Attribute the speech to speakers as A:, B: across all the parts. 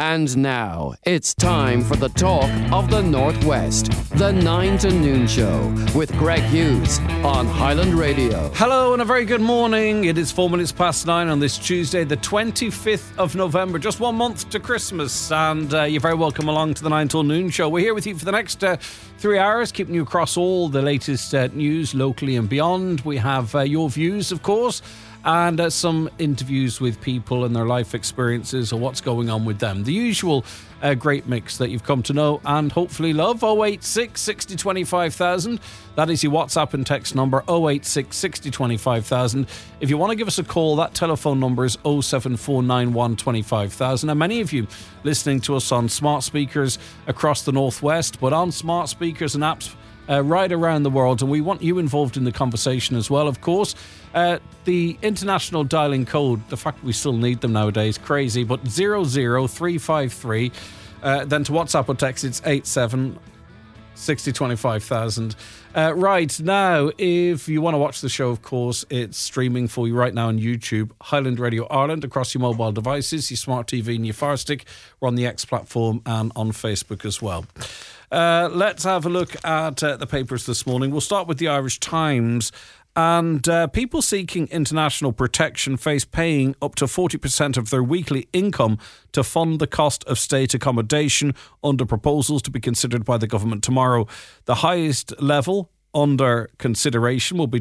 A: And now, it's time for the talk of the Northwest. The 9 to Noon Show with Greg Hughes on Highland Radio.
B: Hello and a very good morning. It is 4 minutes past 9 on this Tuesday, the 25th of November. Just 1 month to Christmas. And you're very welcome along to the 9 till Noon Show. We're here with you for the next 3 hours, keeping you across all the latest news locally and beyond. We have your views, of course, and some interviews with people and their life experiences or what's going on with them. The usual great mix that you've come to know and hopefully love. 086 60 25,000. That is your WhatsApp and text number, 086 60 25,000. If you want to give us a call, that telephone number is 07491 25,000. And many of you listening to us on smart speakers across the Northwest, but on smart speakers and apps right around the world, and we want you involved in the conversation as well, of course. The international dialing code, the fact we still need them nowadays, crazy, but 00353. Then to WhatsApp or text, it's 87 60 25,000. Right now, if you want to watch the show, of course, it's streaming for you right now on YouTube, Highland Radio Ireland, across your mobile devices, your smart TV and your Fire Stick. We're on the X platform and on Facebook as well. Let's have a look at the papers this morning. We'll start with the Irish Times. And people seeking international protection face paying up to 40% of their weekly income to fund the cost of state accommodation under proposals to be considered by the government tomorrow. The highest level under consideration will be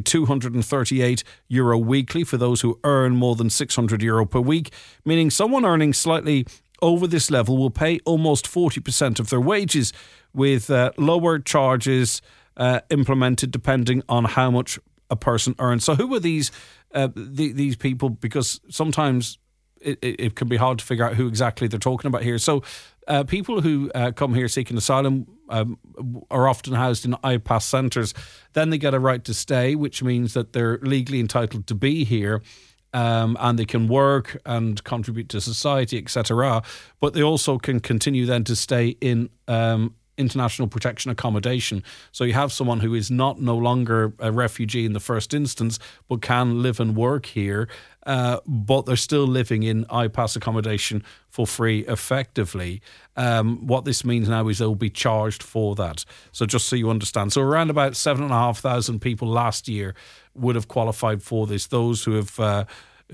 B: €238 weekly for those who earn more than €600 per week, meaning someone earning slightly over this level will pay almost 40% of their wages, with lower charges implemented depending on how much a person earns. So who are these people? Because sometimes it can be hard to figure out who exactly they're talking about here. So people who come here seeking asylum are often housed in IPAS centres. Then they get a right to stay, which means that they're legally entitled to be here. And they can work and contribute to society, etc. But they also can continue then to stay in international protection accommodation. So you have someone who is no longer a refugee in the first instance, but can live and work here, but they're still living in IPAS accommodation for free effectively. What this means now is they'll be charged for that. So just so you understand. So around about 7,500 people last year would have qualified for this. Those who have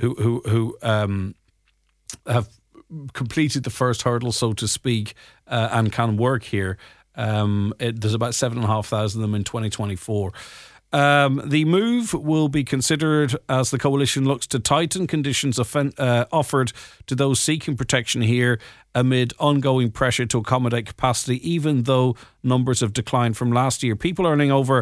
B: have completed the first hurdle, so to speak, and can work here. There's about 7,500 of them in 2024. The move will be considered as the coalition looks to tighten conditions offered to those seeking protection here amid ongoing pressure to accommodate capacity, even though numbers have declined from last year. People earning over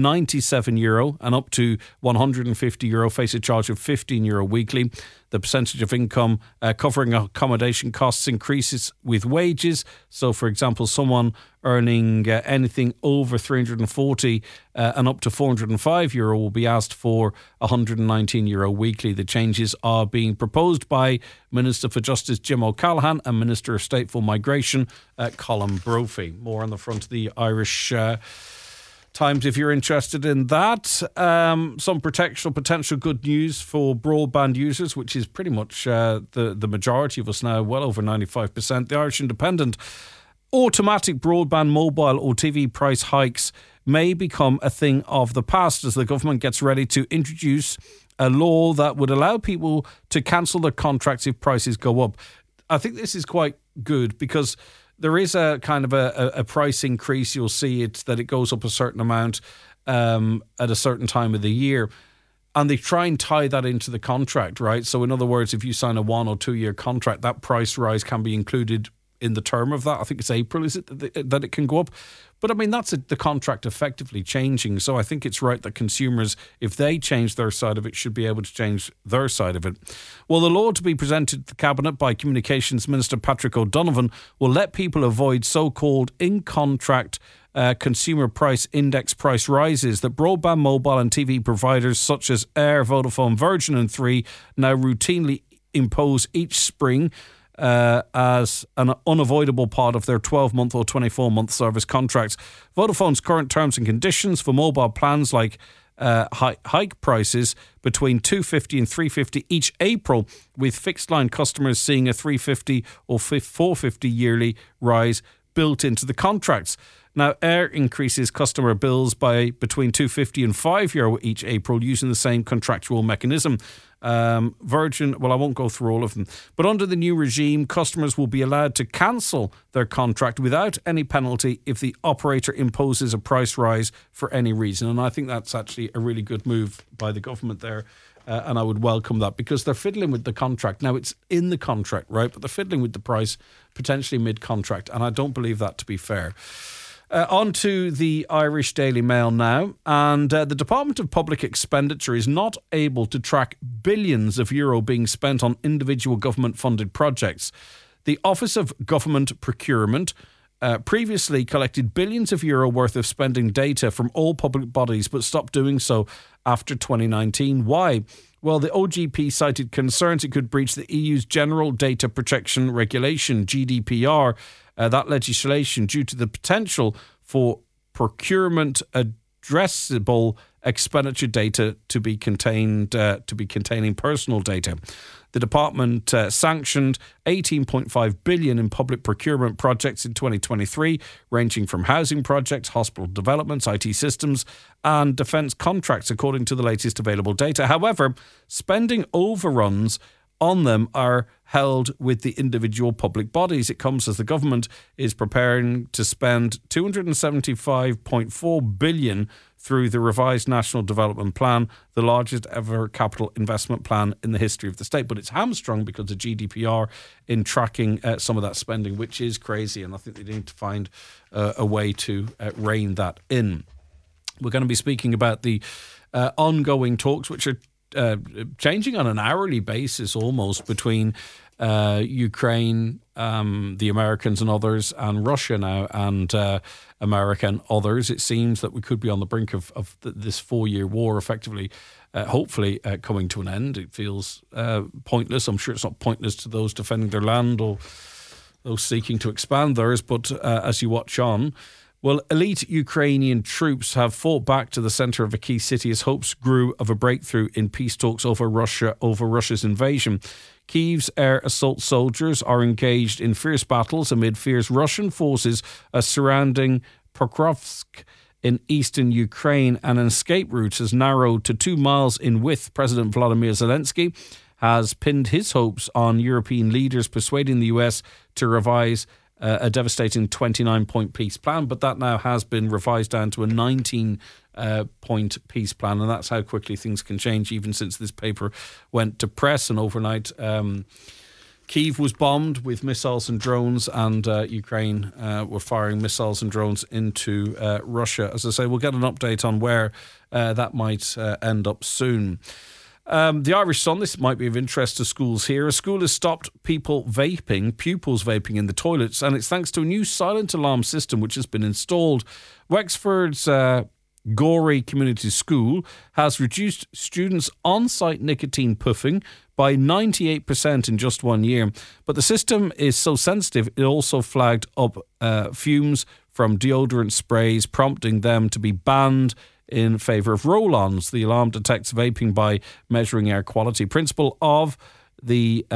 B: €97 and up to €150 face a charge of €15 weekly. The percentage of income covering accommodation costs increases with wages. So, for example, someone earning anything over €340 and up to €405 will be asked for €119 weekly. The changes are being proposed by Minister for Justice Jim O'Callaghan and Minister of State for Migration Colin Brophy. More on the front of the Irish Times if you're interested in that. Some potential good news for broadband users, which is pretty much the majority of us now, well over 95%. The Irish Independent: automatic broadband, mobile or TV price hikes may become a thing of the past as the government gets ready to introduce a law that would allow people to cancel their contracts if prices go up. I think this is quite good because there is a kind of a price increase. You'll see it that it goes up a certain amount at a certain time of the year. And they try and tie that into the contract, right? So in other words, if you sign a 1 or 2 year contract, that price rise can be included in the term of that. I think it's April, is it, that it can go up? But I mean, that's the contract effectively changing. So I think it's right that consumers, if they change their side of it, should be able to change their side of it. Well, the law to be presented to the Cabinet by Communications Minister Patrick O'Donovan will let people avoid so-called in-contract consumer price index price rises that broadband, mobile and TV providers such as Air, Vodafone, Virgin and Three now routinely impose each spring as an unavoidable part of their 12-month or 24-month service contracts. Vodafone's current terms and conditions for mobile plans like hike prices between $2.50 and $3.50 each April, with fixed line customers seeing a $3.50 or $4.50 yearly rise built into the contracts. Now, Air increases customer bills by between €2.50 and €5 each April using the same contractual mechanism. Virgin, well, I won't go through all of them, but under the new regime, customers will be allowed to cancel their contract without any penalty if the operator imposes a price rise for any reason. And I think that's actually a really good move by the government there. And I would welcome that, because they're fiddling with the contract. Now, it's in the contract, right? But they're fiddling with the price potentially mid-contract. And I don't believe that to be fair. On to the Irish Daily Mail now. And the Department of Public Expenditure is not able to track billions of euro being spent on individual government-funded projects. The Office of Government Procurement previously collected billions of euro worth of spending data from all public bodies, but stopped doing so after 2019. Why? Well, the OGP cited concerns it could breach the EU's General Data Protection Regulation, GDPR, that legislation, due to the potential for procurement addressable expenditure data to be containing personal data. The department sanctioned $18.5 billion in public procurement projects in 2023, ranging from housing projects, hospital developments, IT systems, and defence contracts, according to the latest available data. However, spending overruns on them are held with the individual public bodies. It comes as the government is preparing to spend $275.4 billion through the revised National Development Plan, the largest ever capital investment plan in the history of the state. But it's hamstrung because of GDPR in tracking some of that spending, which is crazy. And I think they need to find a way to rein that in. We're going to be speaking about the ongoing talks, which are changing on an hourly basis almost, between Ukraine, the Americans and others, and Russia now, and America and others. It seems that we could be on the brink of this 4-year war effectively, hopefully coming to an end. It feels pointless. I'm sure it's not pointless to those defending their land or those seeking to expand theirs, but as you watch on, well, elite Ukrainian troops have fought back to the centre of a key city as hopes grew of a breakthrough in peace talks over Russia's invasion. Kyiv's air assault soldiers are engaged in fierce battles amid fears Russian forces are surrounding Pokrovsk in eastern Ukraine, and an escape route has narrowed to 2 miles in width. President Volodymyr Zelensky has pinned his hopes on European leaders persuading the US to revise a devastating 29-point peace plan, but that now has been revised down to a 19-point peace plan, and that's how quickly things can change, even since this paper went to press. And overnight, Kyiv was bombed with missiles and drones, and Ukraine were firing missiles and drones into Russia. As I say, we'll get an update on where that might end up soon. The Irish Sun, this might be of interest to schools here. A school has stopped pupils vaping in the toilets, and it's thanks to a new silent alarm system which has been installed. Wexford's Gorey Community School has reduced students' on-site nicotine puffing by 98% in just 1 year. But the system is so sensitive, it also flagged up fumes from deodorant sprays, prompting them to be banned in favour of roll-ons. The alarm detects vaping by measuring air quality. Principal of the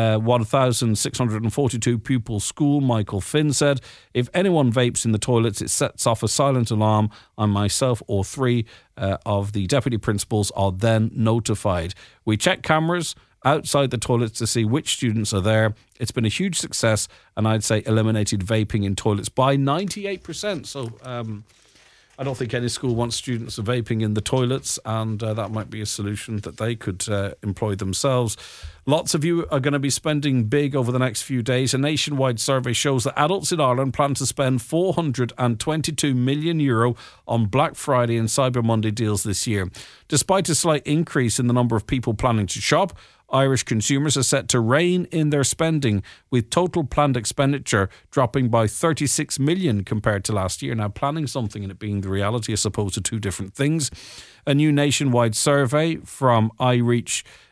B: 1,642 pupil school, Michael Finn, said, if anyone vapes in the toilets, it sets off a silent alarm, and myself or 3 of the deputy principals are then notified. We check cameras outside the toilets to see which students are there. It's been a huge success, and I'd say eliminated vaping in toilets by 98%. So I don't think any school wants students vaping in the toilets, and that might be a solution that they could employ themselves. Lots of you are going to be spending big over the next few days. A nationwide survey shows that adults in Ireland plan to spend €422 million on Black Friday and Cyber Monday deals this year. Despite a slight increase in the number of people planning to shop, Irish consumers are set to rein in their spending, with total planned expenditure dropping by 36 million compared to last year. Now, planning something and it being the reality, I suppose, are two different things. A new nationwide survey from iReach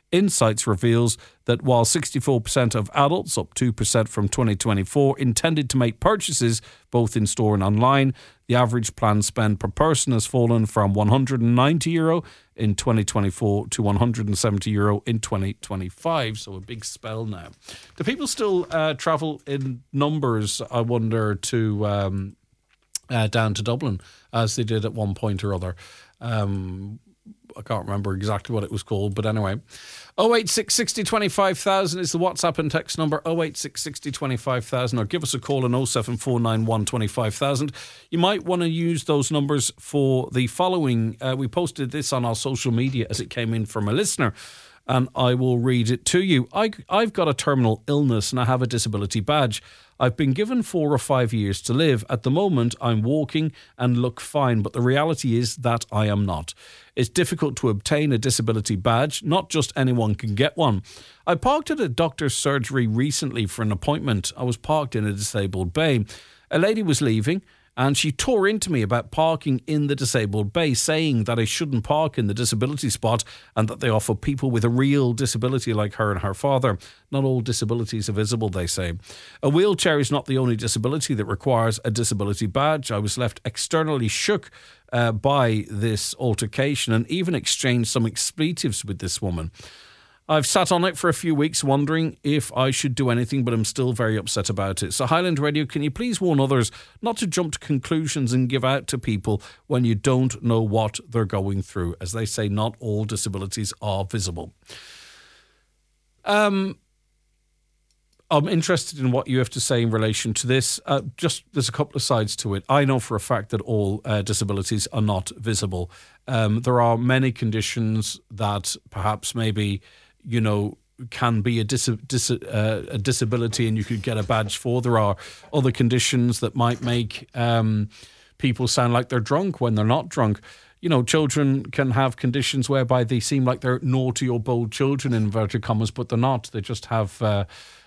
B: Insights reveals that while 64% of adults, up 2% from 2024, intended to make purchases both in store and online, the average planned spend per person has fallen from €190 in 2024 to €170 in 2025. So a big spell now. Do people still travel in numbers, I wonder, to down to Dublin as they did at one point or other? I can't remember exactly what it was called, but anyway. 086 60 25,000 is the WhatsApp and text number, 086 60 25,000, or give us a call on 07491 25,000. You might want to use those numbers for the following. We posted this on our social media as it came in from a listener, and I will read it to you. I've got a terminal illness and I have a disability badge. I've been given 4 or 5 years to live. At the moment, I'm walking and look fine, but the reality is that I am not. It's difficult to obtain a disability badge. Not just anyone can get one. I parked at a doctor's surgery recently for an appointment. I was parked in a disabled bay. A lady was leaving, and she tore into me about parking in the disabled bay, saying that I shouldn't park in the disability spot and that they offer people with a real disability like her and her father. Not all disabilities are visible, they say. A wheelchair is not the only disability that requires a disability badge. I was left externally shook by this altercation and even exchanged some expletives with this woman. I've sat on it for a few weeks wondering if I should do anything, but I'm still very upset about it. So Highland Radio, can you please warn others not to jump to conclusions and give out to people when you don't know what they're going through? As they say, not all disabilities are visible. I'm interested in what you have to say in relation to this. There's a couple of sides to it. I know for a fact that all disabilities are not visible. There are many conditions that perhaps maybe, can be a disability and you could get a badge for. There are other conditions that might make people sound like they're drunk when they're not drunk. Children can have conditions whereby they seem like they're naughty or bold children, in inverted commas, but they're not. They just have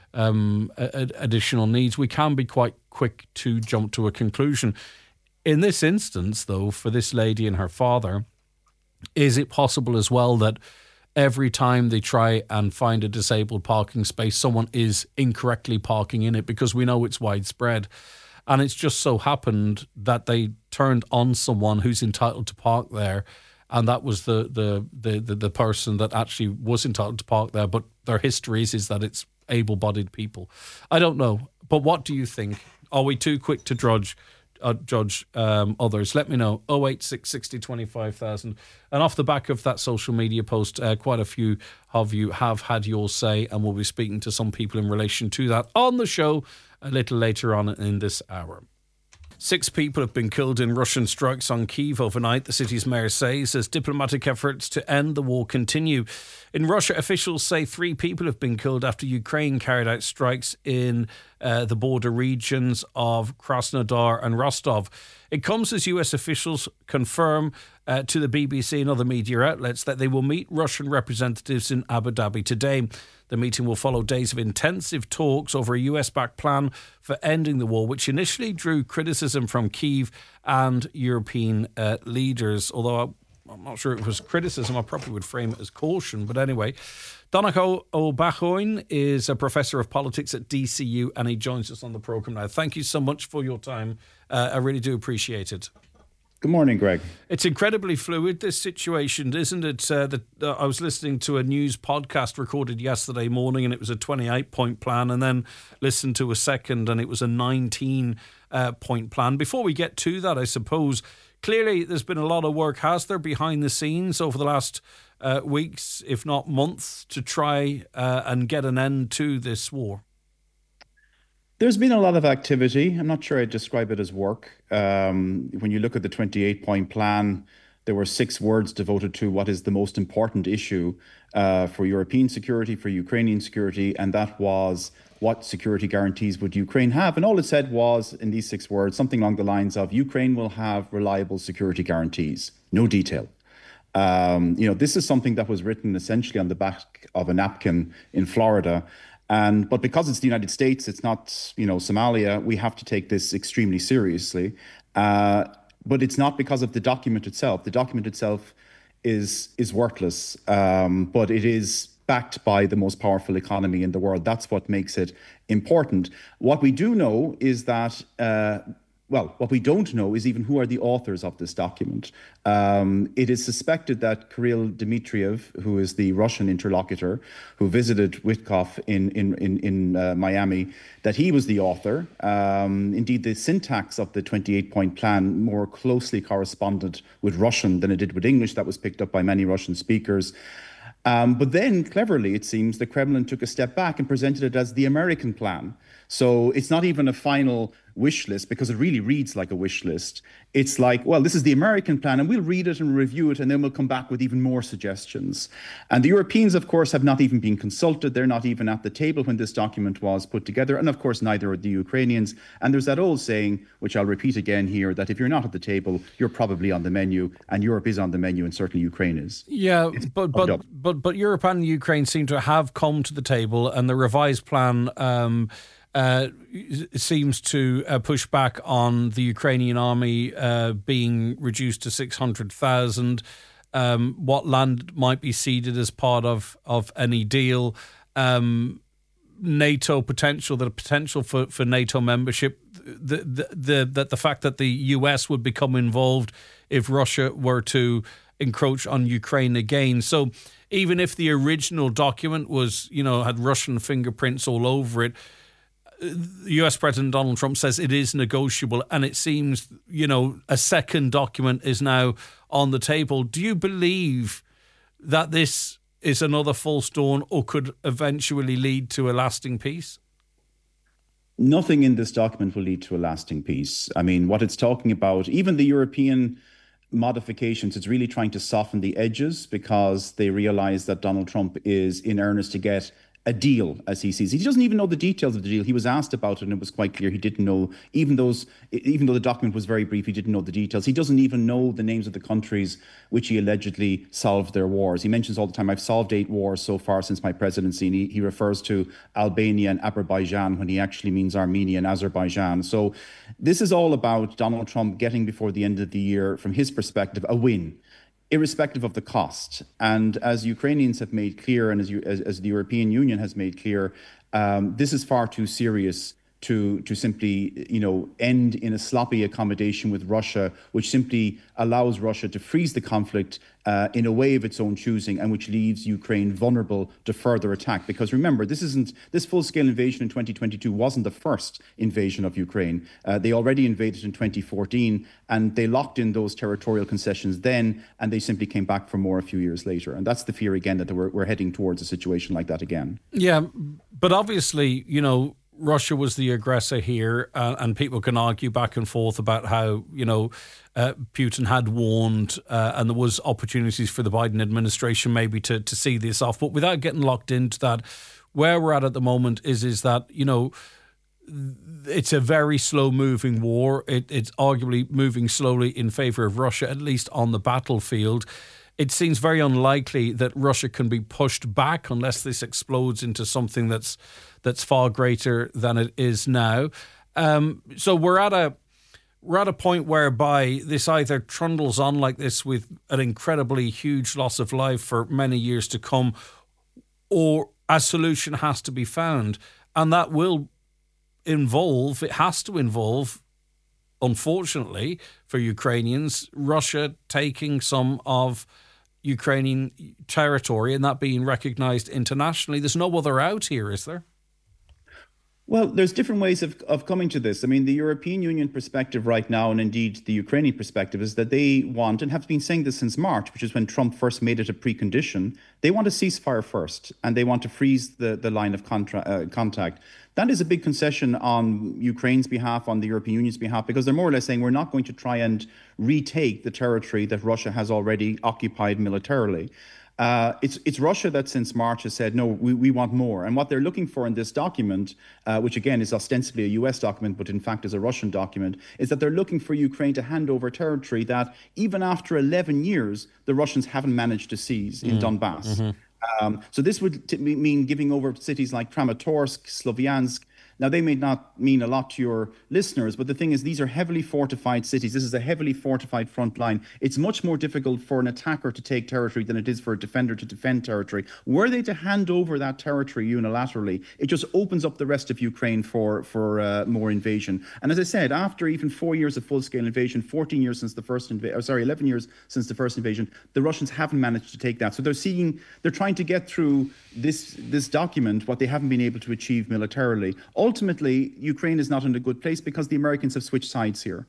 B: additional needs. We can be quite quick to jump to a conclusion. In this instance, though, for this lady and her father, is it possible as well that every time they try and find a disabled parking space, someone is incorrectly parking in it? Because we know it's widespread. And it's just so happened that they turned on someone who's entitled to park there, and that was the person that actually was entitled to park there. But their history is that it's able-bodied people. I don't know. But what do you think? Are we too quick to judge others? Let me know. 086 60 25,000. And off the back of that social media post, quite a few of you have had your say, and we'll be speaking to some people in relation to that on the show a little later on in this hour. 6 people have been killed in Russian strikes on Kyiv overnight, the city's mayor says, as diplomatic efforts to end the war continue. In Russia, officials say 3 people have been killed after Ukraine carried out strikes in the border regions of Krasnodar and Rostov. It comes as US officials confirm to the BBC and other media outlets that they will meet Russian representatives in Abu Dhabi today. The meeting will follow days of intensive talks over a US-backed plan for ending the war, which initially drew criticism from Kyiv and European leaders. Although I'm not sure it was criticism, I probably would frame it as caution. But anyway, Donnacha O'Bachoin is a professor of politics at DCU, and he joins us on the programme now. Thank you so much for your time. I really do appreciate it.
C: Good morning, Greg.
B: It's incredibly fluid, this situation, isn't it? I was listening to a news podcast recorded yesterday morning, and it was a 28-point plan, and then listened to a second, and it was a 19-point plan. Before we get to that, I suppose, clearly there's been a lot of work, has there, behind the scenes over the last weeks, if not months, to try and get an end to this war?
C: There's been a lot of activity. I'm not sure I'd describe it as work. When you look at the 28-point plan, there were 6 words devoted to what is the most important issue for European security, for Ukrainian security, and that was what security guarantees would Ukraine have? And all it said was, in these 6 words, something along the lines of Ukraine will have reliable security guarantees. No detail. This is something that was written essentially on the back of a napkin in Florida. But because it's the United States, it's not, Somalia, we have to take this extremely seriously. But it's not because of the document itself. The document itself is worthless, but it is backed by the most powerful economy in the world. That's what makes it important. What we do know is that what we don't know is even who are the authors of this document. It is suspected that Kirill Dmitriev, who is the Russian interlocutor who visited Witkoff in Miami, that he was the author. Indeed, the syntax of the 28-point plan more closely corresponded with Russian than it did with English. That was picked up by many Russian speakers. But then, cleverly, it seems, the Kremlin took a step back and presented it as the American plan. So it's not even a final wish list, because it really reads like a wish list. It's like, well, this is the American plan, and we'll read it and review it, and then we'll come back with even more suggestions. And the Europeans, of course, have not even been consulted. They're not even at the table when this document was put together. And of course, neither are the Ukrainians. And there's that old saying, which I'll repeat again here, that if you're not at the table, you're probably on the menu, and Europe is on the menu, and certainly Ukraine is.
B: Yeah, but Europe and Ukraine seem to have come to the table, and the revised plan seems to push back on the Ukrainian army being reduced to 600,000. What land might be ceded as part of any deal? NATO potential, the potential for NATO membership, the fact that the US would become involved if Russia were to encroach on Ukraine again. So even if the original document was, had Russian fingerprints all over it, US President Donald Trump says it is negotiable, and it seems, a second document is now on the table. Do you believe that this is another false dawn, or could eventually lead to a lasting peace?
C: Nothing in this document will lead to a lasting peace. I mean, what it's talking about, even the European modifications, it's really trying to soften the edges, because they realize that Donald Trump is in earnest to get a deal, as he sees. He doesn't even know the details of the deal. He was asked about it, and it was quite clear he didn't know, even though the document was very brief, he didn't know the details. He doesn't even know the names of the countries which he allegedly solved their wars. He mentions all the time, I've solved 8 wars so far since my presidency, and he refers to Albania and Azerbaijan when he actually means Armenia and Azerbaijan. So this is all about Donald Trump getting, before the end of the year, from his perspective, a win, irrespective of the cost. And as Ukrainians have made clear, and as the European Union has made clear, this is far too serious to simply, end in a sloppy accommodation with Russia, which simply allows Russia to freeze the conflict in a way of its own choosing, and which leaves Ukraine vulnerable to further attack. Because remember, this full-scale invasion in 2022 wasn't the first invasion of Ukraine. They already invaded in 2014, and they locked in those territorial concessions then, and they simply came back for more a few years later. And that's the fear again, that we're heading towards a situation like that again.
B: Yeah, but obviously, Russia was the aggressor here, and people can argue back and forth about how, Putin had warned, and there was opportunities for the Biden administration maybe to see this off. But without getting locked into that, where we're at the moment is that, it's a very slow-moving war. It's arguably moving slowly in favor of Russia, at least on the battlefield. It seems very unlikely that Russia can be pushed back unless this explodes into something that's far greater than it is now. So we're at a point whereby this either trundles on like this with an incredibly huge loss of life for many years to come, or a solution has to be found, and that has to involve, unfortunately for Ukrainians, Russia taking some of Ukrainian territory and that being recognised internationally. There's no other out here, is there?
C: Well, there's different ways of coming to this. I mean, the European Union perspective right now, and indeed the Ukrainian perspective, is that they want, and have been saying this since March, which is when Trump first made it a precondition, they want a ceasefire first, and they want to freeze the line of contact. That is a big concession on Ukraine's behalf, on the European Union's behalf, because they're more or less saying we're not going to try and retake the territory that Russia has already occupied militarily. It's Russia that since March has said, no, we want more. And what they're looking for in this document, which again is ostensibly a US document, but in fact is a Russian document, is that they're looking for Ukraine to hand over territory that even after 11 years, the Russians haven't managed to seize in Donbass. So this would mean giving over cities like Kramatorsk, Slovyansk, Now, they may not mean a lot to your listeners, but the thing is, these are heavily fortified cities. This is a heavily fortified front line. It's much more difficult for an attacker to take territory than it is for a defender to defend territory. Were they to hand over that territory unilaterally, it just opens up the rest of Ukraine for more invasion. And as I said, after even 4 years of full-scale invasion, 14 years since the first 11 years since the first invasion, the Russians haven't managed to take that. So they're trying to get through this document what they haven't been able to achieve militarily. Ultimately, Ukraine is not in a good place because the Americans have switched sides here.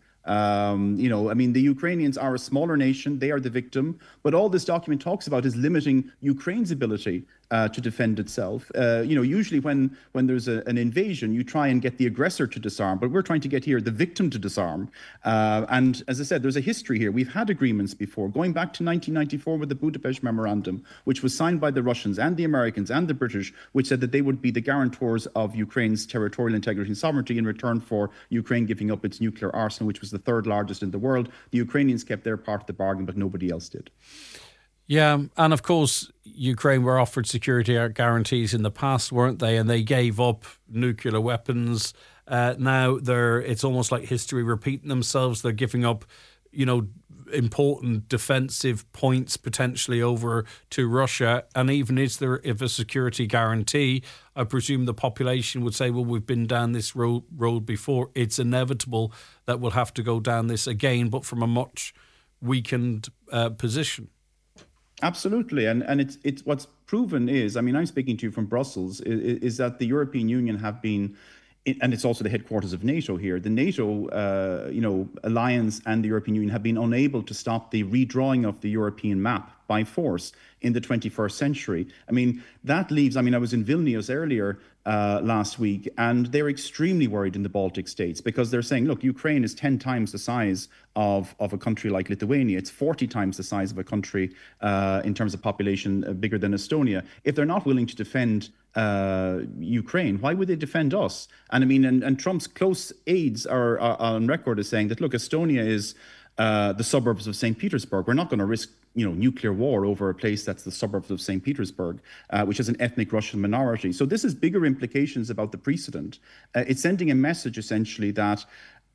C: The Ukrainians are a smaller nation. They are the victim. But all this document talks about is limiting Ukraine's ability to defend itself. Usually when there's an invasion, you try and get the aggressor to disarm. But we're trying to get here the victim to disarm. And as I said, there's a history here. We've had agreements before, going back to 1994 with the Budapest Memorandum, which was signed by the Russians and the Americans and the British, which said that they would be the guarantors of Ukraine's territorial integrity and sovereignty in return for Ukraine giving up its nuclear arsenal, which was the third largest in the world. The Ukrainians kept their part of the bargain, but nobody else did.
B: Yeah, and of course, Ukraine were offered security guarantees in the past, weren't they? And they gave up nuclear weapons. Now it's almost like history repeating themselves. They're giving up, important defensive points potentially over to Russia. And even if a security guarantee, I presume the population would say, well, we've been down this road before. It's inevitable that we'll have to go down this again, but from a much weakened position.
C: Absolutely. And it's what's proven is, I'm speaking to you from Brussels, is that the European Union have been, and it's also the headquarters of NATO here, the NATO alliance and the European Union have been unable to stop the redrawing of the European map by force in the 21st century. That leaves, I was in Vilnius earlier last week, and they're extremely worried in the Baltic states because they're saying, look, Ukraine is 10 times the size of a country like Lithuania. It's 40 times the size of a country in terms of population bigger than Estonia. If they're not willing to defend Ukraine, why would they defend us? And Trump's close aides are on record as saying that, look, Estonia is the suburbs of St. Petersburg. We're not going to risk nuclear war over a place that's the suburbs of St. Petersburg, which is an ethnic Russian minority. So this has bigger implications about the precedent. It's sending a message essentially that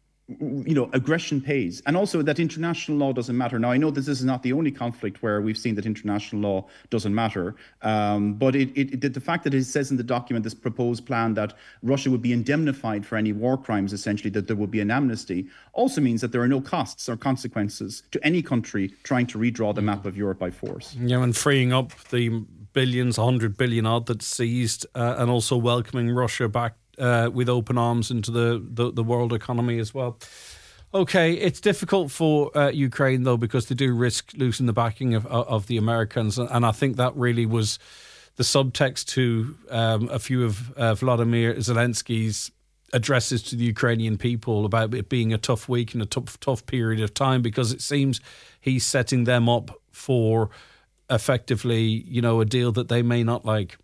C: aggression pays, and also that international law doesn't matter. Now, I know this is not the only conflict where we've seen that international law doesn't matter, but the fact that it says in the document, this proposed plan, that Russia would be indemnified for any war crimes, essentially, that there would be an amnesty, also means that there are no costs or consequences to any country trying to redraw the map of Europe by force.
B: Yeah, and freeing up the billions, 100 billion odd that's seized, and also welcoming Russia back with open arms into the world economy as well. Okay, it's difficult for Ukraine, though, because they do risk losing the backing of the Americans. And I think that really was the subtext to a few of Vladimir Zelensky's addresses to the Ukrainian people about it being a tough week and a tough period of time, because it seems he's setting them up for effectively, a deal that they may not like.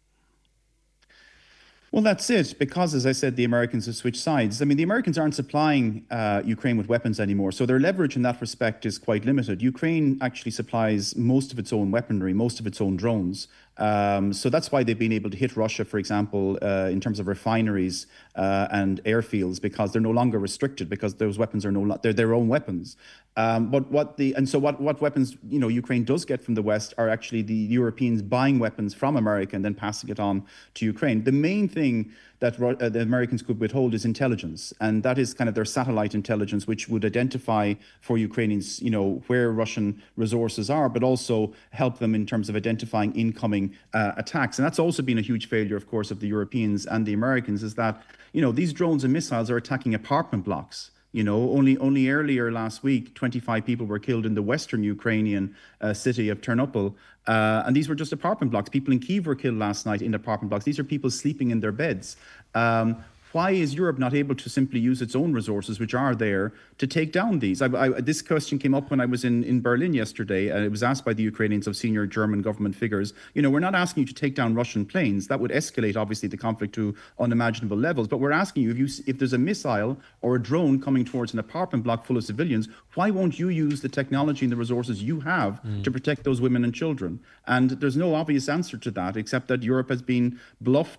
C: Well, that's it, because, as I said, the Americans have switched sides. The Americans aren't supplying Ukraine with weapons anymore, so their leverage in that respect is quite limited. Ukraine actually supplies most of its own weaponry, most of its own drones. So that's why they've been able to hit Russia, for example, in terms of refineries and airfields, because they're no longer restricted, because those weapons are they're their own weapons. But what weapons Ukraine does get from the West are actually the Europeans buying weapons from America and then passing it on to Ukraine. The main thing that the Americans could withhold is intelligence, and that is kind of their satellite intelligence, which would identify for Ukrainians, where Russian resources are, but also help them in terms of identifying incoming attacks. And that's also been a huge failure, of course, of the Europeans and the Americans, is that these drones and missiles are attacking apartment blocks. Only earlier last week, 25 people were killed in the western Ukrainian city of Ternopil. And these were just apartment blocks. People in Kyiv were killed last night in apartment blocks. These are people sleeping in their beds. Why is Europe not able to simply use its own resources, which are there, to take down these? This question came up when I was in Berlin yesterday. It was asked by the Ukrainians of senior German government figures. We're not asking you to take down Russian planes. That would escalate, obviously, the conflict to unimaginable levels. But we're asking you, if there's a missile or a drone coming towards an apartment block full of civilians, why won't you use the technology and the resources you have to protect those women and children? And there's no obvious answer to that, except that Europe has been bluffed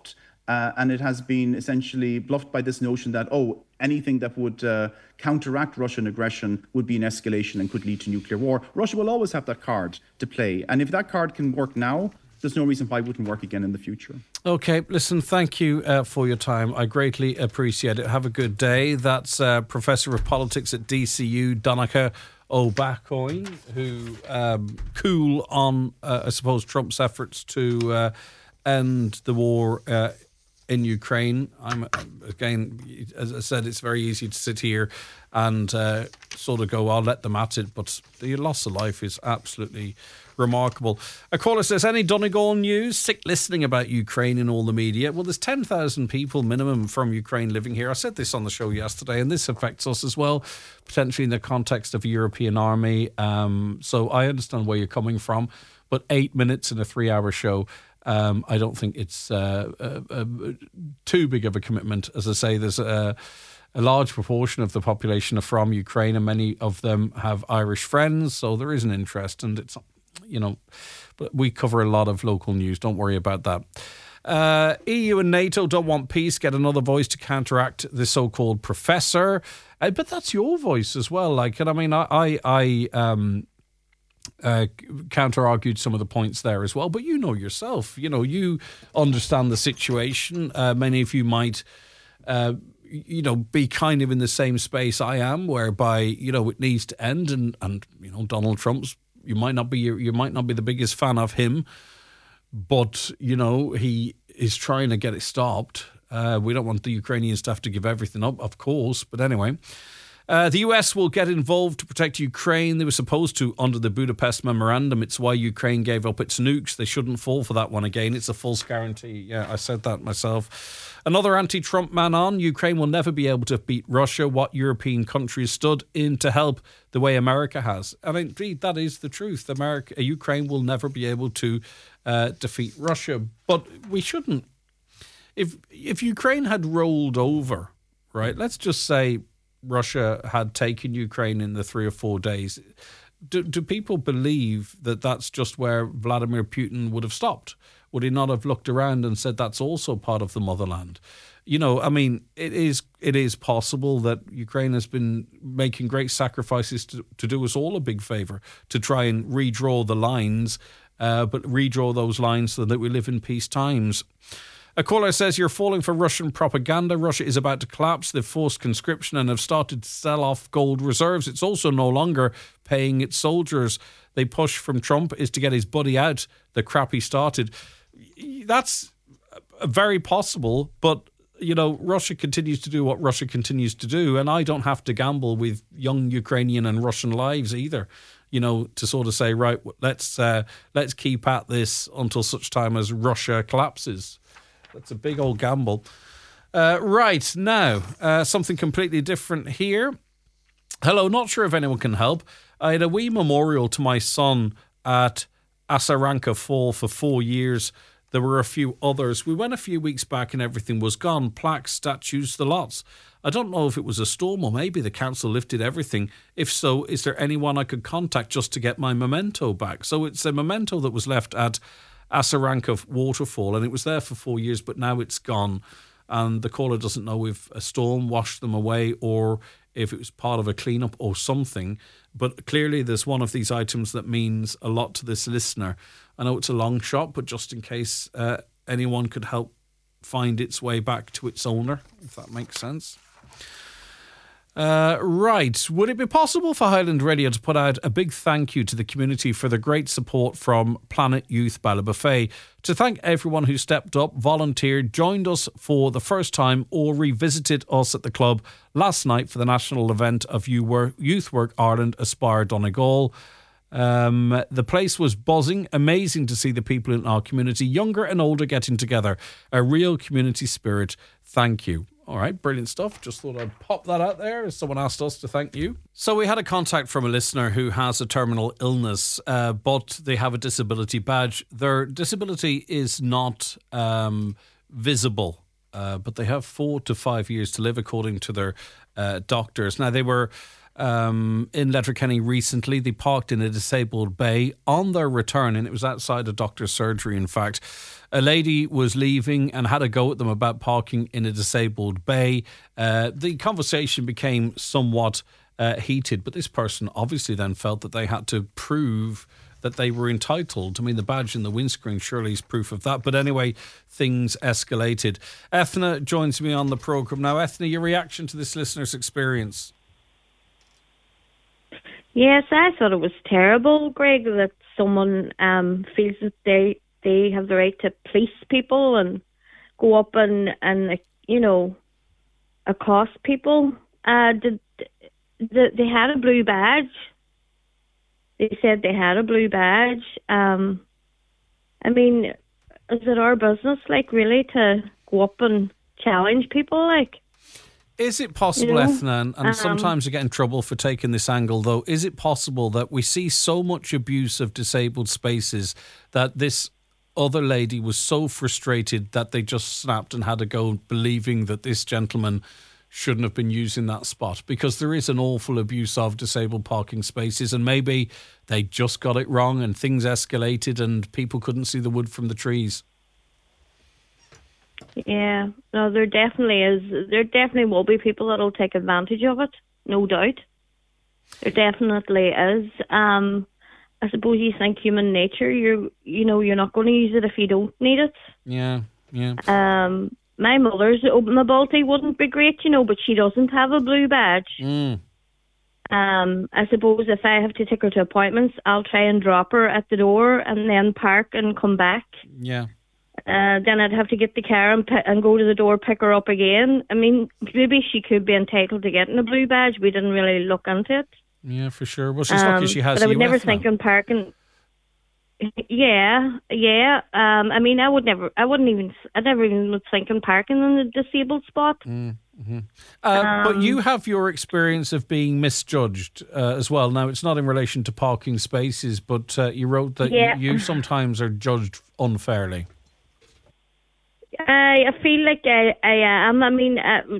C: And it has been essentially bluffed by this notion that, anything that would counteract Russian aggression would be an escalation and could lead to nuclear war. Russia will always have that card to play. And if that card can work now, there's no reason why it wouldn't work again in the future. Okay, listen, thank you for your time. I greatly appreciate it. Have a good day. That's Professor of Politics at DCU, Donncha O'Bacoin, who cool on, I suppose, Trump's efforts to end the war in Ukraine. Again, as I said, it's very easy to sit here and sort of go, I'll let them at it, but the loss of life is absolutely remarkable. A caller says, any Donegal news? Sick listening about Ukraine in all the media. Well, there's 10,000 people minimum from Ukraine living here. I said this on the show yesterday, and this affects us as well, potentially in the context of a European army. So I understand where you're coming from, but 8 minutes in a 3-hour show, I don't think it's too big of a commitment. As I say, there's a large proportion of the population are from Ukraine, and many of them have Irish friends, so there is an interest, and it's, but we cover a lot of local news. Don't worry about that. EU and NATO don't want peace. Get another voice to counteract the so-called professor. But that's your voice as well. I counter-argued some of the points there as well, but you know yourself, you understand the situation. Many of you might, be kind of in the same space I am, whereby, it needs to end, and Donald Trump's, you might not be the biggest fan of him, but, he is trying to get it stopped. We don't want the Ukrainians to have to give everything up, of course, but anyway. The US will get involved to protect Ukraine. They were supposed to under the Budapest Memorandum. It's why Ukraine gave up its nukes. They shouldn't fall for that one again. It's a false guarantee. Yeah, I said that myself. Another anti-Trump man on. Ukraine will never be able to beat Russia. What European countries stood in to help the way America has. And indeed, that is the truth. Ukraine will never be able to defeat Russia. But we shouldn't. If Ukraine had rolled over, right, let's just say Russia had taken Ukraine in the 3 or 4 days. Do people believe that that's just where Vladimir Putin would have stopped? Would he not have looked around and said that's also part of the motherland? It is possible that Ukraine has been making great sacrifices to do us all a big favour, to try and redraw the lines, but redraw those lines so that we live in peace times. A caller says, you're falling for Russian propaganda. Russia is about to collapse. They've forced conscription and have started to sell off gold reserves. It's also no longer paying its soldiers. They push from Trump is to get his buddy out, the crap he started. That's very possible, but, Russia continues to do what Russia continues to do, and I don't have to gamble with young Ukrainian and Russian lives either, to sort of say, right, let's keep at this until such time as Russia collapses. That's a big old gamble. Right, now, something completely different here. Hello, not sure if anyone can help. I had a wee memorial to my son at Asaranka Fall for 4 years. There were a few others. We went a few weeks back and everything was gone. Plaques, statues, the lots. I don't know if it was a storm or maybe the council lifted everything. If so, is there anyone I could contact just to get my memento back? So it's a memento that was left at Asaranka Waterfall, and it was there for 4 years, but now it's gone, and the caller doesn't know if a storm washed them away or if it was part of a cleanup or something, but clearly there's one of these items that means a lot to this listener. I know it's a long shot, but just in case anyone could help find its way back to its owner, if that makes sense. Right. Would it be possible for Highland Radio to put out a big thank you to the community for the great support from Planet Youth Ballybofey? To thank everyone who stepped up, volunteered, joined us for the first time or revisited us at the club last night for the national event of Youth Work Ireland Aspire Donegal. The place was buzzing. Amazing to see the people in our community, younger and older, getting together. A real community spirit. Thank you. All right, brilliant stuff. Just thought I'd pop that out there as someone asked us to thank you. So we had a contact from a listener who has a terminal illness, but they have a disability badge. Their disability is not visible, but they have 4 to 5 years to live according to their doctors. Now, they were
B: in Letterkenny recently. They parked in a disabled bay on their return, and it was outside a doctor's surgery, in fact. A lady was leaving and had a go at them about parking in a disabled bay. The conversation became somewhat heated, but this person obviously then felt that they had to prove that they were entitled. I mean, the badge in the windscreen surely is proof of that. But anyway, things escalated. Ethna joins me on the programme now. Ethna, your reaction to this listener's experience?
D: Yes, I thought it was terrible, Greg, that someone feels that they have the right to police people and go up and accost people. They had a blue badge. They said they had a blue badge. I mean, is it our business, really, to go up and challenge people,
B: Is it possible, Ethna, and sometimes you get in trouble for taking this angle, though, is it possible that we see so much abuse of disabled spaces that this other lady was so frustrated that they just snapped and had a go, believing that this gentleman shouldn't have been using that spot? Because there is an awful abuse of disabled parking spaces, and maybe they just got it wrong and things escalated and people couldn't see the wood from the trees.
D: Yeah, no, there definitely is. There definitely will be people that will take advantage of it, no doubt. There definitely is. I suppose you think human nature, you're not going to use it if you don't need it.
B: Yeah.
D: My mother's mobility wouldn't be great, but she doesn't have a blue badge. I suppose if I have to take her to appointments, I'll try and drop her at the door and then park and come back.
B: Yeah.
D: Then I'd have to get the car and go to the door, pick her up again. I mean, maybe she could be entitled to getting a blue badge. We didn't really look into it.
B: Yeah, for sure. Well, she's lucky she has.
D: But I would never think on parking. Yeah. I mean, I never even would think on parking in the disabled spot.
B: But you have your experience of being misjudged as well. Now, it's not in relation to parking spaces, but you wrote that you sometimes are judged unfairly.
D: I feel like I am. I mean,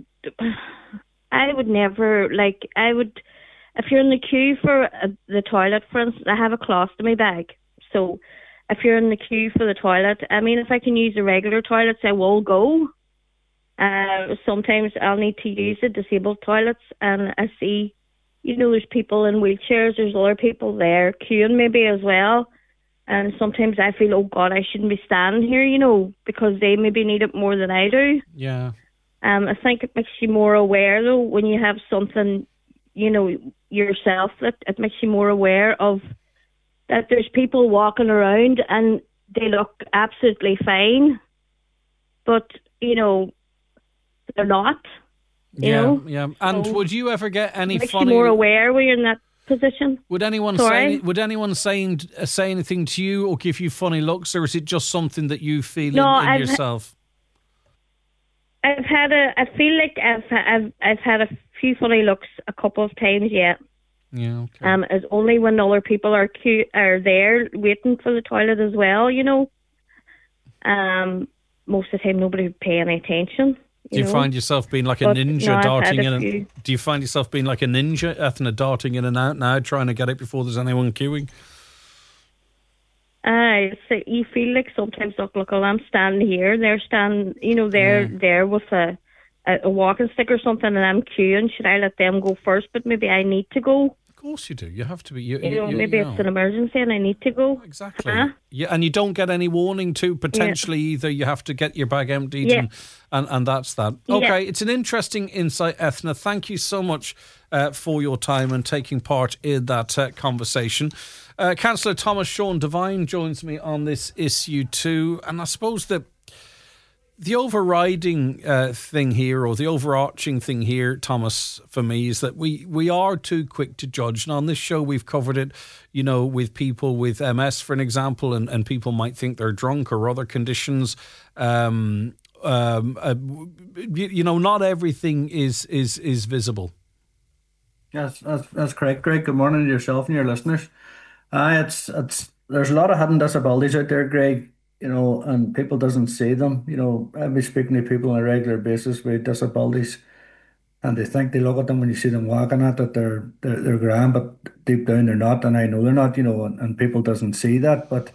D: I would never, if you're in the queue for the toilet, for instance, I have a colostomy bag. So if you're in the queue for the toilet, I mean, if I can use the regular toilets, I will go. Sometimes I'll need to use the disabled toilets, and I see, there's people in wheelchairs, there's other people there queuing maybe as well. And sometimes I feel, oh God, I shouldn't be standing here, because they maybe need it more than I do.
B: Yeah.
D: I think it makes you more aware, though, when you have something, yourself, that it makes you more aware of that there's people walking around and they look absolutely fine, but, they're not,
B: Yeah. And would you ever get any
D: makes
B: funny...
D: you more aware when you're in that position.
B: Would anyone say anything to you or give you funny looks, or is it just something that you feel in yourself?
D: I feel like I've had a few funny looks a couple of times yet.
B: Yeah. Okay.
D: It's only when other people are there waiting for the toilet as well. Most of the time nobody would pay any attention.
B: Do you find yourself being like a ninja darting in and... Do you find yourself being like a ninja, Ethna, darting in and out now, trying to get it before there's anyone queuing?
D: So you feel like sometimes, look, I'm standing here, they're standing, they're there with a walking stick or something, and I'm queuing. Should I let them go first? But maybe I need to go.
B: Of course you do. You have to be.
D: Maybe it's an emergency and I need to go.
B: Exactly. Yeah, and you don't get any warning to potentially either. You have to get your bag emptied, and that's that. Okay, it's an interesting insight, Ethna. Thank you so much for your time and taking part in that conversation. Councillor Thomas Sean Devine joins me on this issue too, and I suppose that the overriding thing here, or the overarching thing here, Thomas, for me, is that we are too quick to judge. And on this show, we've covered it, with people with MS, for an example, and people might think they're drunk or other conditions. Not everything is visible.
E: Yes, that's correct, Greg. Good morning to yourself and your listeners. It's there's a lot of hidden disabilities out there, Greg. And people doesn't see them. I'll be speaking to people on a regular basis with disabilities, and they think they look at them when you see them walking at that they're grand, but deep down they're not, and I know they're not, and people doesn't see that, but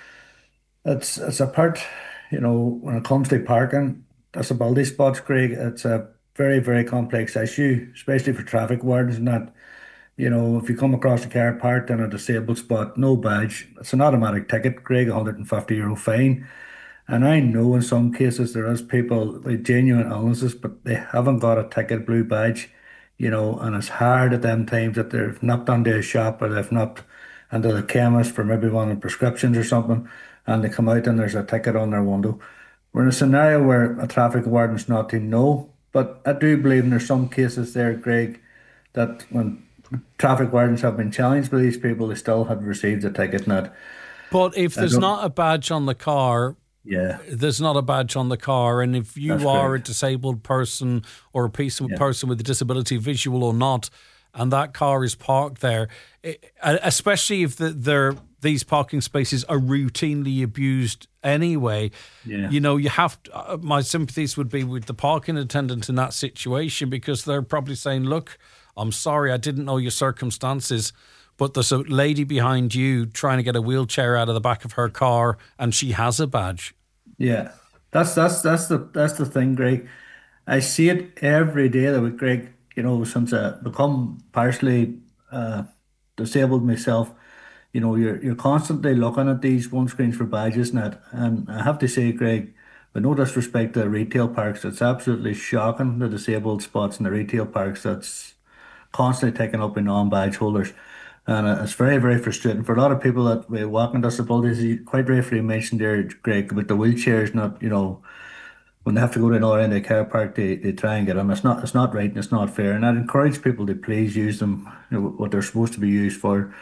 E: it's a part, when it comes to parking, disability spots, Craig, it's a very, very complex issue, especially for traffic wardens and that. If you come across a car parked in a disabled spot, no badge, it's an automatic ticket, Craig, €150 fine. And I know in some cases there is people with genuine illnesses, but they haven't got a ticket blue badge, and it's hard at them times that they've nipped into a shop or they've nipped into the chemist for maybe one of the prescriptions or something, and they come out and there's a ticket on their window. We're in a scenario where a traffic warden's not to know, but I do believe there's some cases there, Greg, that when traffic wardens have been challenged by these people, they still have received a ticket. Not,
B: But if there's not a badge on the car,
E: yeah,
B: there's not a badge on the car, and if you
E: that's
B: are
E: correct.
B: a disabled person or a
E: Yeah,
B: person with a disability, visual or not, and that car is parked there, especially if these parking spaces are routinely abused anyway,
E: yeah,
B: you have to, my sympathies would be with the parking attendant in that situation, because they're probably saying, look, I'm sorry, I didn't know your circumstances, but there's a lady behind you trying to get a wheelchair out of the back of her car and she has a badge.
E: yeah. That's the thing, Greg. I see it every day of the week, Greg. Since I become partially uh, disabled myself, you're constantly looking at these one screens for badges and that. And I have to say, Greg, with no disrespect to the retail parks, it's absolutely shocking the disabled spots in the retail parks that's constantly taken up by non-badge holders. And it's very, very frustrating for a lot of people that with walking disabilities. You quite rightfully mentioned there, Greg, about the wheelchairs, not, when they have to go to another end of the car park, they try and get them. It's not right and it's not fair. And I'd encourage people to please use them, what they're supposed to be used for.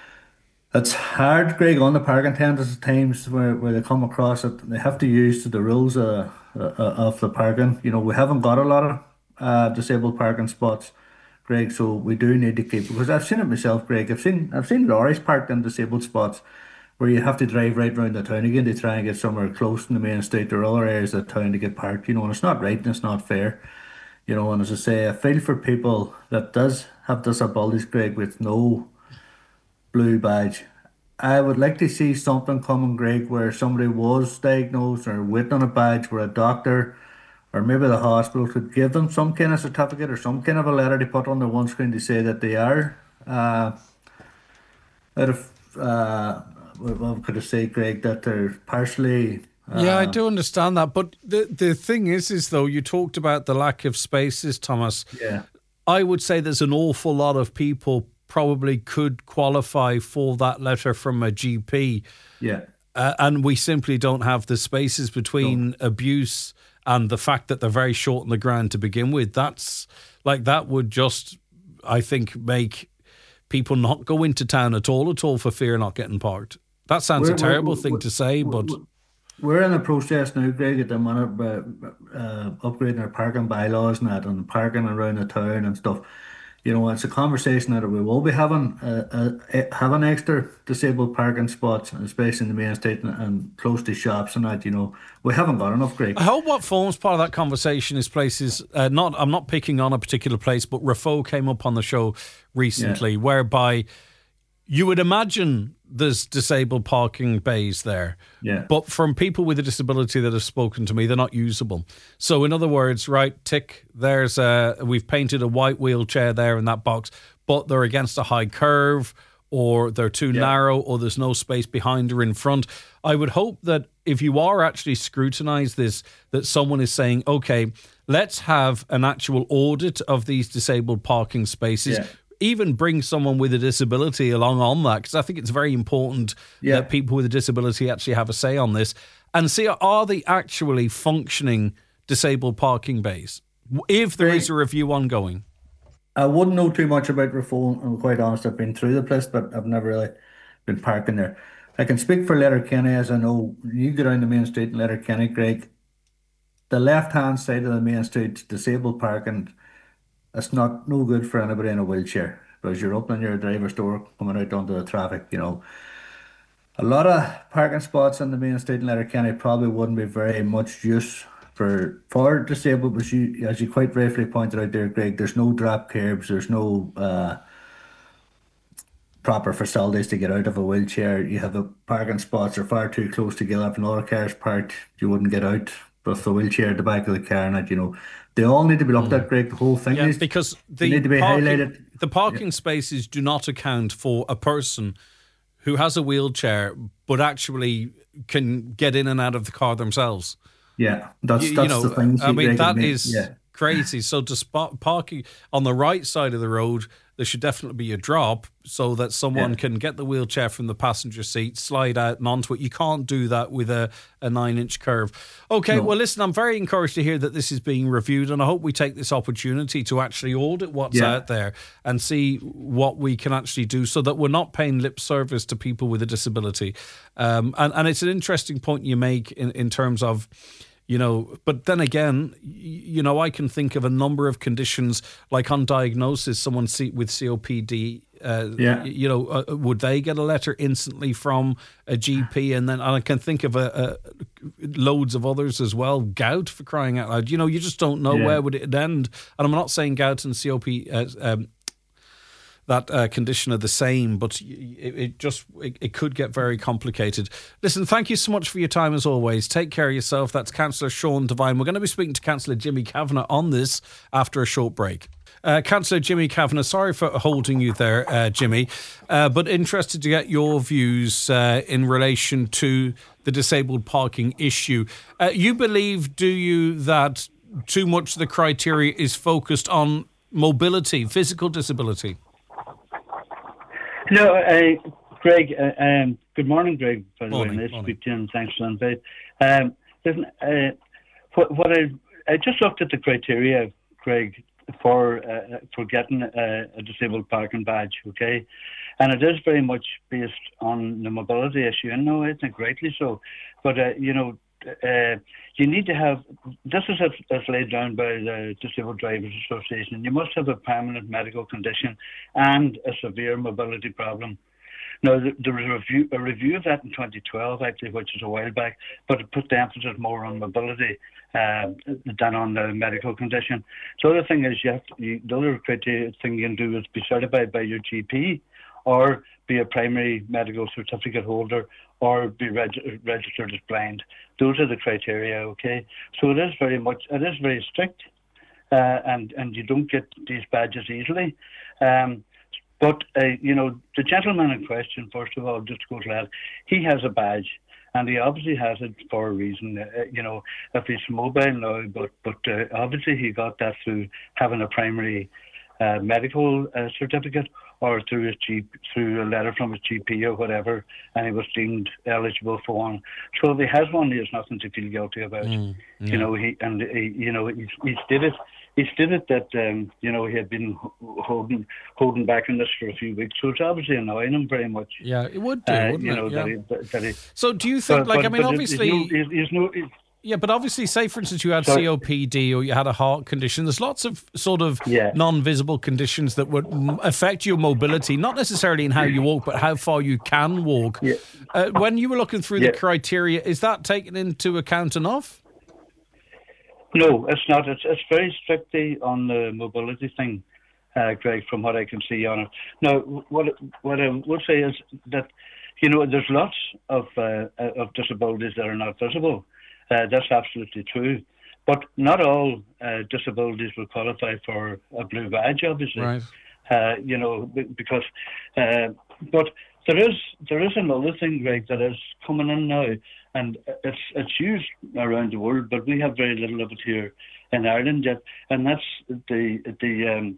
E: It's hard, Greg, on the parking attendants at times where they come across it. They have to use the rules of the parking. We haven't got a lot of disabled parking spots, Greg, so we do need to keep, because I've seen it myself, Greg. I've seen lorries parked in disabled spots where you have to drive right round the town again to try and get somewhere close in the main street or other areas of town to get parked, and it's not right and it's not fair. And as I say, I feel for people that does have disabilities, Greg, with no blue badge. I would like to see something coming, Greg, where somebody was diagnosed or waiting on a badge where a doctor or maybe the hospital could give them some kind of certificate or some kind of a letter to put on their one screen to say that they are out of what could I say, Greg, that they're partially
B: Yeah, I do understand that. But the thing is though, you talked about the lack of spaces, Thomas.
E: yeah,
B: I would say there's an awful lot of people probably could qualify for that letter from a GP.
E: yeah,
B: And we simply don't have the spaces between abuse and the fact that they're very short on the ground to begin with. That would just, I think, make people not go into town at all for fear of not getting parked. That sounds a terrible thing to say, but
E: we're in the process now, Greg, at the minute, upgrading our parking bylaws and that, and parking around the town and stuff. It's a conversation that we will be having extra disabled parking spots, especially in the main street and close to shops and that. We haven't got enough, Greg.
B: I hope what forms part of that conversation is places, I'm not picking on a particular place, but Rafo came up on the show recently, whereby you would imagine there's disabled parking bays there.
E: Yeah.
B: But from people with a disability that have spoken to me, they're not usable. So in other words, right, tick, we've painted a white wheelchair there in that box, but they're against a high curve, or they're too narrow, or there's no space behind or in front. I would hope that if you are actually scrutinise this, that someone is saying, okay, let's have an actual audit of these disabled parking spaces.
E: Yeah.
B: Even bring someone with a disability along on that, because I think it's very important that people with a disability actually have a say on this, and see, are they actually functioning disabled parking bays, if there is a review ongoing.
E: I wouldn't know too much about Rathfone. I'm quite honest. I've been through the place, but I've never really been parking there. I can speak for Letterkenny, as I know you go down the main street in Letterkenny, Greg. The left-hand side of the main street, disabled parking, it's no good for anybody in a wheelchair, because you're opening your driver's door coming out onto the traffic. A lot of parking spots in the main street in Letterkenny probably wouldn't be very much use for disabled, as you quite rightly pointed out there, Greg, there's no drop curbs, there's no proper facilities to get out of a wheelchair. You have the parking spots are far too close together. If another car's parked, you wouldn't get out with the wheelchair at the back of the car, and that, they all need to be looked at, Greg. The whole thing
B: Yeah,
E: needs,
B: because
E: they need to be highlighted.
B: the parking spaces do not account for a person who has a wheelchair but actually can get in and out of the car themselves.
E: Yeah, that's the thing.
B: I mean,
E: Greg,
B: that is crazy. So to parking on the right side of the road, there should definitely be a drop so that someone can get the wheelchair from the passenger seat, slide out and onto it. You can't do that with a 9-inch curve. Okay, well, listen, I'm very encouraged to hear that this is being reviewed, and I hope we take this opportunity to actually audit what's out there and see what we can actually do so that we're not paying lip service to people with a disability. And it's an interesting point you make in terms of, but then again, I can think of a number of conditions, like on diagnosis, someone with COPD, would they get a letter instantly from a GP? And I can think of loads of others as well. Gout, for crying out loud. You just don't know where would it end. And I'm not saying gout and COPD, that condition are the same, but it could get very complicated. Listen, thank you so much for your time as always. Take care of yourself. That's Councillor Sean Devine. We're going to be speaking to Councillor Jimmy Kavanagh on this after a short break. Councillor Jimmy Kavanagh, sorry for holding you there, Jimmy, but interested to get your views in relation to the disabled parking issue. You believe, do you, that too much of the criteria is focused on mobility, physical disability?
F: No, Greg, good morning, Greg, by the way.
B: Morning.
F: Nice to speak to you, and thanks for the invite. Listen, I just looked at the criteria, Greg, for getting a disabled parking badge, okay? And it is very much based on the mobility issue, and no, I think rightly so. But, you need to have, this is as laid down by the Disabled Drivers Association, you must have a permanent medical condition and a severe mobility problem. Now, there was a review of that in 2012, actually, which is a while back, but it put the emphasis more on mobility than on the medical condition. So the other thing is, the other criteria thing you can do is be certified by your GP, or be a primary medical certificate holder, or be registered as blind. Those are the criteria, okay? So it is very strict, and you don't get these badges easily. But the gentleman in question, first of all, just to go to that, he has a badge, and he obviously has it for a reason. If he's mobile now, but obviously he got that through having a primary medical certificate, or through a letter from his GP or whatever, and he was deemed eligible for one. So if he has one, he has nothing to feel guilty about. He stated that he had been holding back on this for a few weeks, so it's obviously annoying him very much.
B: Yeah, it would do, wouldn't it? So do you think, obviously... Yeah, but obviously, say, for instance, you had COPD or you had a heart condition. There's lots of sort of non-visible conditions that would affect your mobility, not necessarily in how you walk, but how far you can walk. Yeah. When you were looking through the criteria, is that taken into account enough?
F: No, it's not. It's very strictly on the mobility thing, Greg, from what I can see on it. Now, what I would say is that, there's lots of disabilities that are not visible. That's absolutely true. But not all disabilities will qualify for a blue badge, obviously.
B: Right.
F: Because but there is another thing, Greg, that is coming in now, and it's used around the world, but we have very little of it here in Ireland yet, and that's the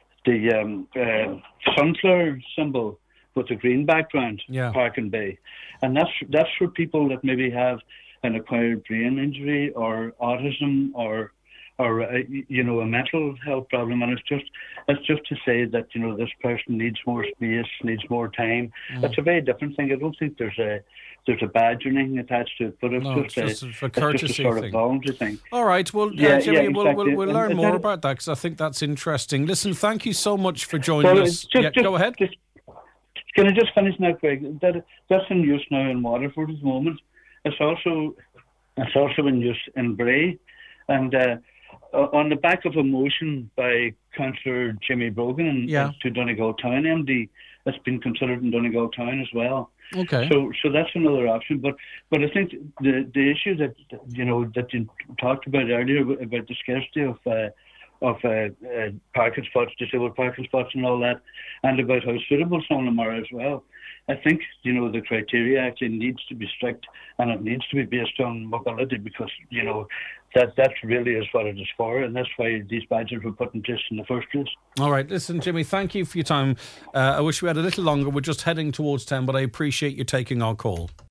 F: sunflower symbol with the green background, parking bay, and that's for people that maybe have an acquired brain injury or autism or a mental health problem, and it's just to say that this person needs more space, needs more time. It's a very different thing. I don't think there's a badge or anything attached to it, but it's just a sort of voluntary thing.
B: All right, well, Jimmy, exactly. we'll learn more about that, because I think that's interesting. Listen, thank you so much for joining us. Go ahead.
F: Can I just finish now, Craig? That's in use now in Waterford at the moment. It's also in use in Bray, And on the back of a motion by Councillor Jimmy Brogan to Donegal Town MD, it's been considered in Donegal Town as well.
B: Okay.
F: So that's another option. But I think the issue that you talked about earlier about the scarcity of parking spots, disabled parking spots, and all that, and about how suitable some of them are as well. I think the criteria actually needs to be strict, and it needs to be based on mobility, because that really is what it is for, and that's why these badges were put in place in the first place.
B: All right, listen, Jimmy, thank you for your time. I wish we had a little longer. We're just heading towards 10, but I appreciate you taking our call.